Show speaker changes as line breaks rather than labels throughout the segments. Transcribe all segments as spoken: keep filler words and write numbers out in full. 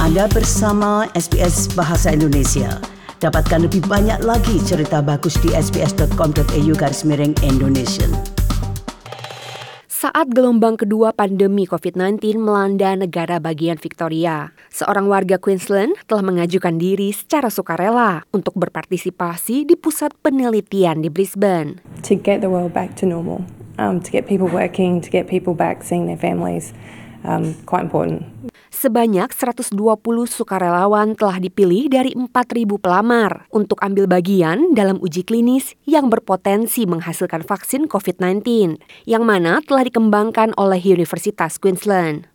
Anda bersama S B S Bahasa Indonesia. Dapatkan lebih banyak lagi cerita bagus di sbs.com.au garis miring Indonesia.
Saat gelombang kedua pandemi covid sembilan belas melanda negara bagian Victoria, seorang warga Queensland telah mengajukan diri secara sukarela untuk berpartisipasi di pusat penelitian di Brisbane.
To get the world back to normal, um, to get people working, to get people back seeing their families, um, quite important.
Sebanyak seratus dua puluh sukarelawan telah dipilih dari empat ribu pelamar untuk ambil bagian dalam uji klinis yang berpotensi menghasilkan vaksin covid sembilan belas, yang mana telah dikembangkan oleh Universitas Queensland.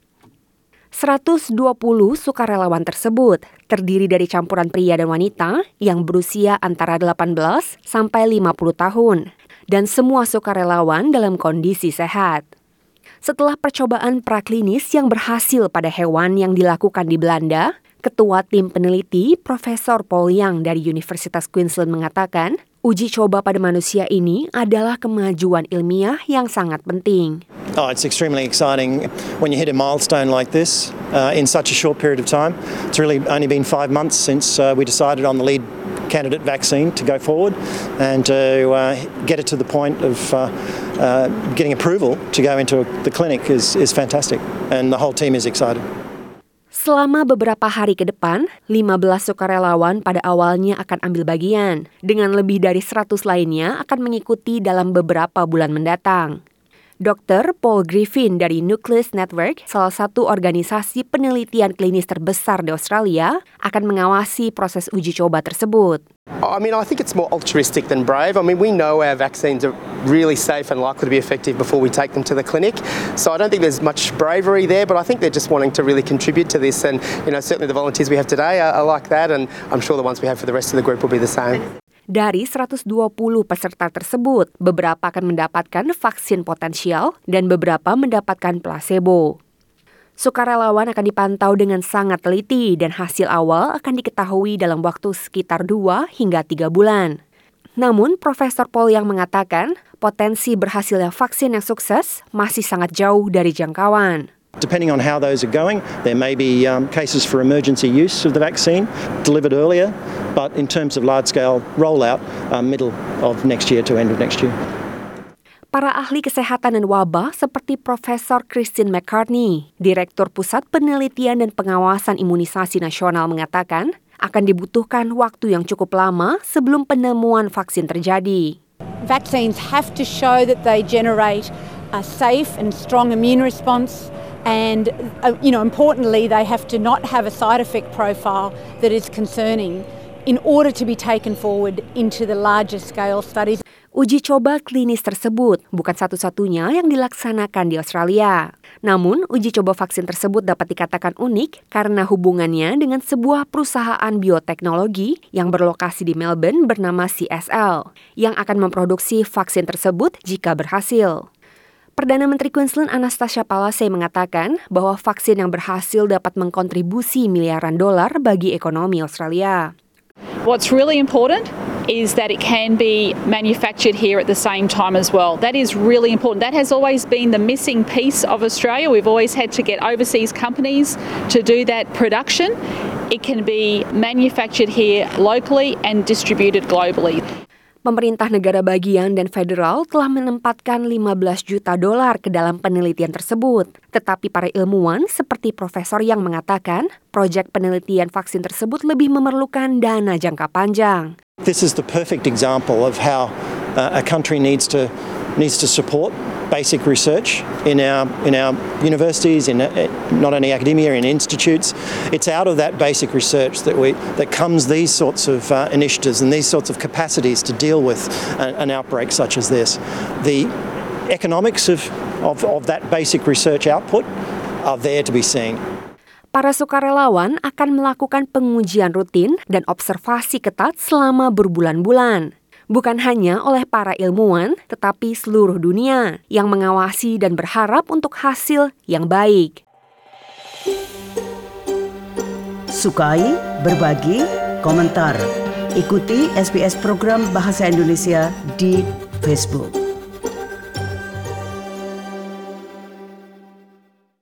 seratus dua puluh sukarelawan tersebut terdiri dari campuran pria dan wanita yang berusia antara delapan belas sampai lima puluh tahun, dan semua sukarelawan dalam kondisi sehat. Setelah percobaan praklinis yang berhasil pada hewan yang dilakukan di Belanda, Ketua Tim Peneliti Profesor Paul Young dari Universitas Queensland mengatakan, uji coba pada manusia ini adalah kemajuan ilmiah yang sangat penting.
Oh, it's extremely exciting when you hit a milestone like this uh, in such a short period of time. It's really only been five months since uh, we decided on the lead candidate vaccine to go forward and to uh, get it to the point of uh, uh, getting approval to go into the clinic is, is fantastic, and the whole team is excited.
Selama beberapa hari ke depan, lima belas sukarelawan pada awalnya akan ambil bagian, dengan lebih dari seratus lainnya akan mengikuti dalam beberapa bulan mendatang. Dokter Paul Griffin dari Nucleus Network, salah satu organisasi penelitian klinis terbesar di Australia, akan mengawasi proses uji coba tersebut.
I mean, I think it's more altruistic than brave. I mean, we know our vaccines are really safe and likely to be effective before we take them to the clinic. So I don't think there's much bravery there, but I think they're just wanting to really contribute to this. And, you know, certainly the volunteers we have today are, are like that, and I'm sure the ones we have for the rest of the group will be the same.
Dari seratus dua puluh peserta tersebut, beberapa akan mendapatkan vaksin potensial dan beberapa mendapatkan placebo. Sukarelawan akan dipantau dengan sangat teliti dan hasil awal akan diketahui dalam waktu sekitar dua hingga tiga bulan. Namun, Profesor Paul yang mengatakan potensi berhasilnya vaksin yang sukses masih sangat jauh dari jangkauan.
Depending on how those are going, there may be um, cases for emergency use of the vaccine delivered earlier, but in terms of large-scale rollout, uh, middle of next year to end of next year.
Para ahli kesehatan dan wabah seperti Profesor Christine McCartney, Direktur Pusat Penelitian dan Pengawasan Imunisasi Nasional mengatakan, akan dibutuhkan waktu yang cukup lama sebelum penemuan vaksin terjadi.
Vaccines have to show that they generate a safe and strong immune response. And, uh, you know, importantly, they have to not have a side effect profile that is concerning in order to be taken forward into the larger scale studies.
Uji coba klinis tersebut bukan satu-satunya yang dilaksanakan di Australia. Namun, uji coba vaksin tersebut dapat dikatakan unik karena hubungannya dengan sebuah perusahaan bioteknologi yang berlokasi di Melbourne bernama C S L, yang akan memproduksi vaksin tersebut jika berhasil. Perdana Menteri Queensland Anastasia Palaszczuk mengatakan bahwa vaksin yang berhasil dapat mengkontribusi miliaran dolar bagi ekonomi Australia.
What's really important is that it can be manufactured here at the same time as well. That is really important. That has always been the missing piece of Australia. We've always had to get overseas companies to do that production. It can be manufactured here locally and distributed globally.
Pemerintah negara bagian dan federal telah menempatkan lima belas juta dolar ke dalam penelitian tersebut. Tetapi para ilmuwan seperti Profesor yang mengatakan, proyek penelitian vaksin tersebut lebih memerlukan dana jangka panjang.
This is the perfect example of how uh, a country needs to needs to support basic research in our in our universities, in uh, not only academia, in institutes. It's out of that basic research that we that comes these sorts of uh, initiatives and these sorts of capacities to deal with a, an outbreak such as this. The economics of, of of that basic research output are there to be seen.
Para sukarelawan akan melakukan pengujian rutin dan observasi ketat selama berbulan-bulan. Bukan hanya oleh para ilmuwan, tetapi seluruh dunia yang mengawasi dan berharap untuk hasil yang baik.
Sukai, berbagi, komentar. Ikuti S B S program Bahasa Indonesia di Facebook.